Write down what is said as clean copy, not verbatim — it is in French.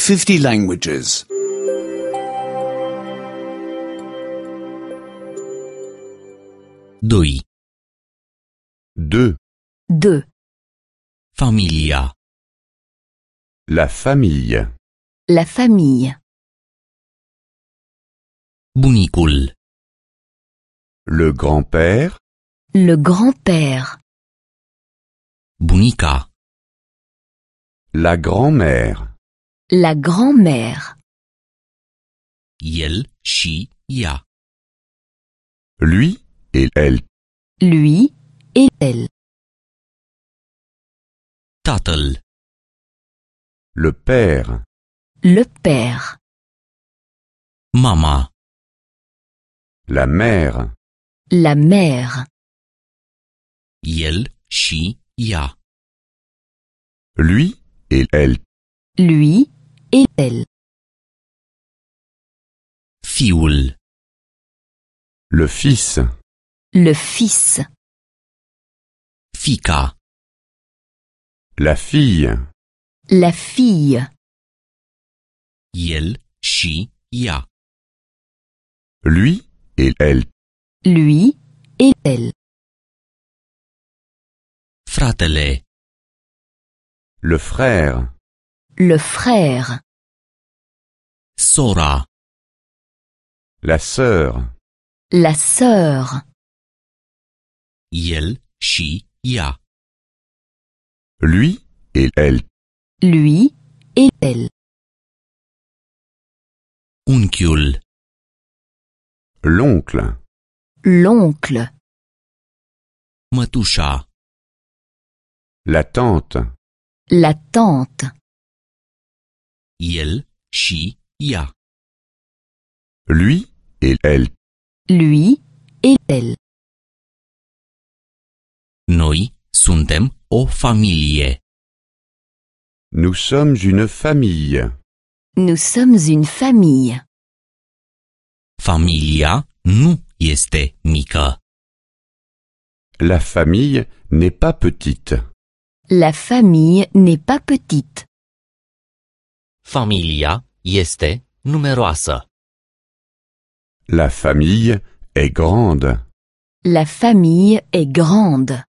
50 languages. 2. 2. 2. Familia. La famille. La famille. Bunicul. Le grand-père. Le grand-père. Bunica. La grand-mère. La grand-mère. El și ea. Lui et elle. Lui et elle. Tatăl. Le père. Le père. Mama. La mère. La mère. El și ea. Lui et elle. Lui et elle. Fiul. Le fils. Le fils. Fica. La fille. La fille. El și ea. Lui et elle. Lui et elle. Fratele. Le frère. Le frère. Sora. La sœur. La sœur. El și ea. Lui et elle. Lui et elle. Unchiul. L'oncle. L'oncle. Mătușa. La tante. La tante. El și ea. Lui et elle. Lui et elle. Noi suntem o familie. Nous sommes une famille. Nous sommes une famille. Familia nu este mică. La famille n'est pas petite. La famille n'est pas petite. Familia este numeroasă. La famille est grande. La famille est grande.